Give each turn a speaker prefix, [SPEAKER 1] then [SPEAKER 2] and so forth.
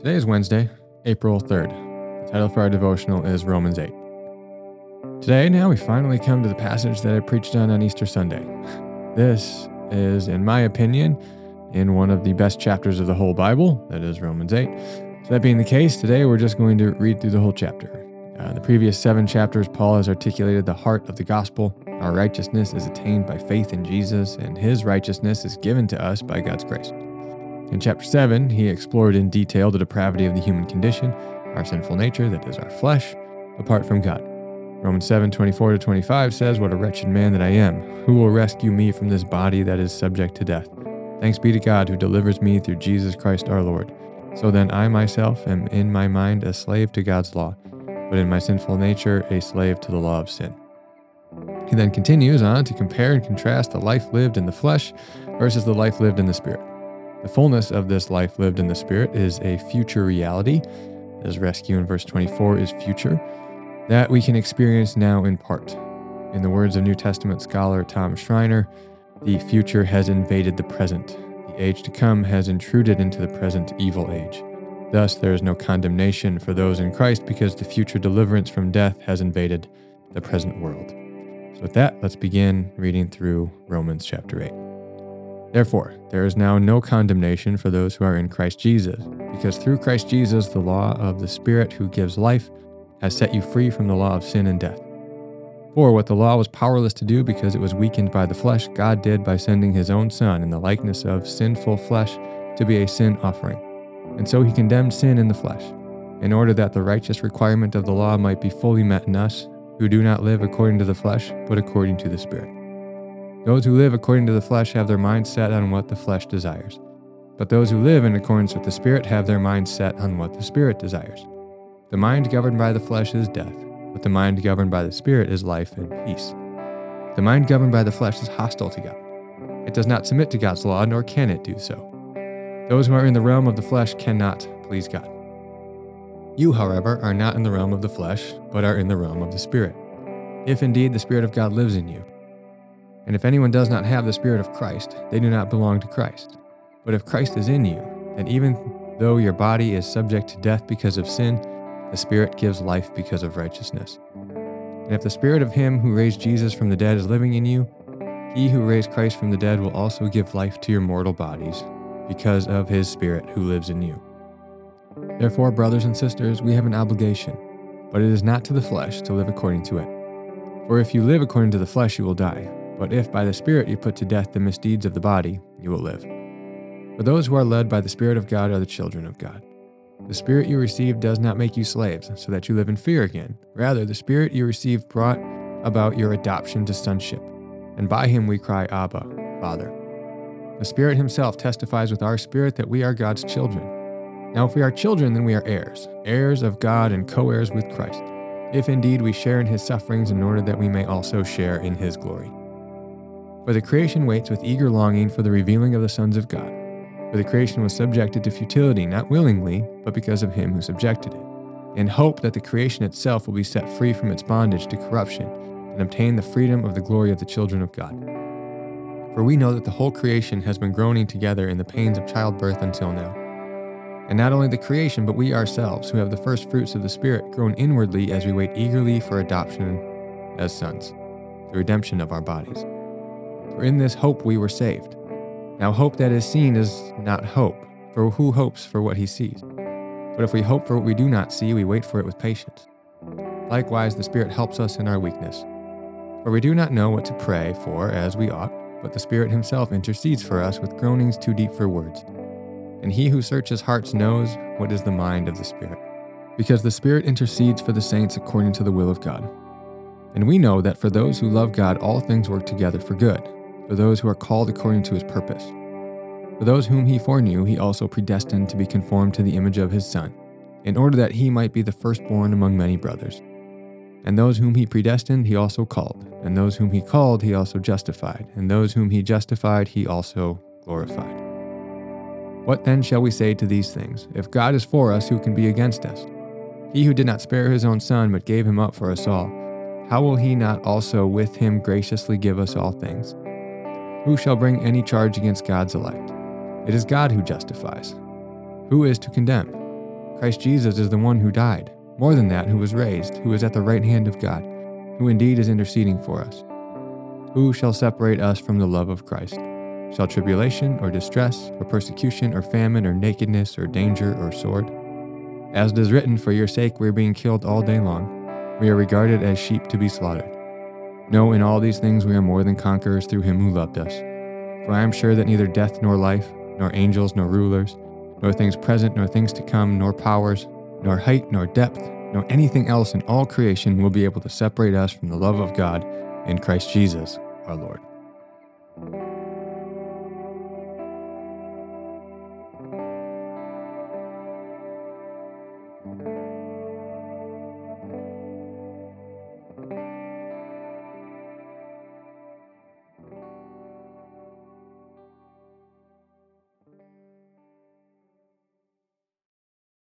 [SPEAKER 1] Today is Wednesday, April 3rd. The title for our devotional is Romans 8. Today, now we finally come to the passage that I preached on Easter Sunday. This is, in my opinion, in one of the best chapters of the whole Bible, that is Romans 8. So that being the case, today we're just going to read through the whole chapter. The previous 7 chapters, Paul has articulated the heart of the gospel. Our righteousness is attained by faith in Jesus, and his righteousness is given to us by God's grace. In chapter 7, he explored in detail the depravity of the human condition, our sinful nature, that is our flesh, apart from God. Romans 7:24-25 says, "What a wretched man that I am! Who will rescue me from this body that is subject to death? Thanks be to God who delivers me through Jesus Christ our Lord. So then I myself am in my mind a slave to God's law, but in my sinful nature a slave to the law of sin." He then continues on to compare and contrast the life lived in the flesh versus the life lived in the Spirit. The fullness of this life lived in the Spirit is a future reality, as rescue in verse 24 is future, that we can experience now in part. In the words of New Testament scholar Tom Schreiner, the future has invaded the present. The age to come has intruded into the present evil age. Thus, there is no condemnation for those in Christ because the future deliverance from death has invaded the present world. So with that, let's begin reading through Romans chapter 8. Therefore, there is now no condemnation for those who are in Christ Jesus, because through Christ Jesus, the law of the Spirit who gives life has set you free from the law of sin and death. For what the law was powerless to do because it was weakened by the flesh, God did by sending his own Son in the likeness of sinful flesh to be a sin offering. And so he condemned sin in the flesh, in order that the righteous requirement of the law might be fully met in us, who do not live according to the flesh, but according to the Spirit. Those who live according to the flesh have their mind set on what the flesh desires. But those who live in accordance with the Spirit have their mind set on what the Spirit desires. The mind governed by the flesh is death, but the mind governed by the Spirit is life and peace. The mind governed by the flesh is hostile to God. It does not submit to God's law, nor can it do so. Those who are in the realm of the flesh cannot please God. You, however, are not in the realm of the flesh, but are in the realm of the Spirit, if indeed the Spirit of God lives in you. And if anyone does not have the Spirit of Christ, they do not belong to Christ. But if Christ is in you, then even though your body is subject to death because of sin, the Spirit gives life because of righteousness. And if the Spirit of him who raised Jesus from the dead is living in you, he who raised Christ from the dead will also give life to your mortal bodies, because of his Spirit who lives in you. Therefore, brothers and sisters, we have an obligation, but it is not to the flesh to live according to it. For if you live according to the flesh, you will die. But if by the Spirit you put to death the misdeeds of the body, you will live. For those who are led by the Spirit of God are the children of God. The Spirit you received does not make you slaves, so that you live in fear again. Rather, the Spirit you received brought about your adoption to sonship. And by him we cry, Abba, Father. The Spirit himself testifies with our spirit that we are God's children. Now if we are children, then we are heirs, heirs of God and co-heirs with Christ, if indeed we share in his sufferings in order that we may also share in his glory. For the creation waits with eager longing for the revealing of the sons of God. For the creation was subjected to futility, not willingly, but because of him who subjected it, in hope that the creation itself will be set free from its bondage to corruption and obtain the freedom of the glory of the children of God. For we know that the whole creation has been groaning together in the pains of childbirth until now. And not only the creation, but we ourselves, who have the first fruits of the Spirit, groan inwardly as we wait eagerly for adoption as sons, the redemption of our bodies. For in this hope we were saved. Now hope that is seen is not hope, for who hopes for what he sees? But if we hope for what we do not see, we wait for it with patience. Likewise, the Spirit helps us in our weakness. For we do not know what to pray for as we ought, but the Spirit himself intercedes for us with groanings too deep for words. And he who searches hearts knows what is the mind of the Spirit, because the Spirit intercedes for the saints according to the will of God. And we know that for those who love God, all things work together for good, for those who are called according to his purpose. For those whom he foreknew, he also predestined to be conformed to the image of his Son, in order that he might be the firstborn among many brothers. And those whom he predestined, he also called. And those whom he called, he also justified. And those whom he justified, he also glorified. What then shall we say to these things? If God is for us, who can be against us? He who did not spare his own Son, but gave him up for us all, how will he not also with him graciously give us all things? Who shall bring any charge against God's elect? It is God who justifies. Who is to condemn? Christ Jesus is the one who died. More than that, who was raised, who is at the right hand of God, who indeed is interceding for us. Who shall separate us from the love of Christ? Shall tribulation, or distress, or persecution, or famine, or nakedness, or danger, or sword? As it is written, for your sake we are being killed all day long. We are regarded as sheep to be slaughtered. No, in all these things we are more than conquerors through him who loved us. For I am sure that neither death nor life, nor angels nor rulers, nor things present nor things to come, nor powers, nor height nor depth, nor anything else in all creation will be able to separate us from the love of God in Christ Jesus our Lord.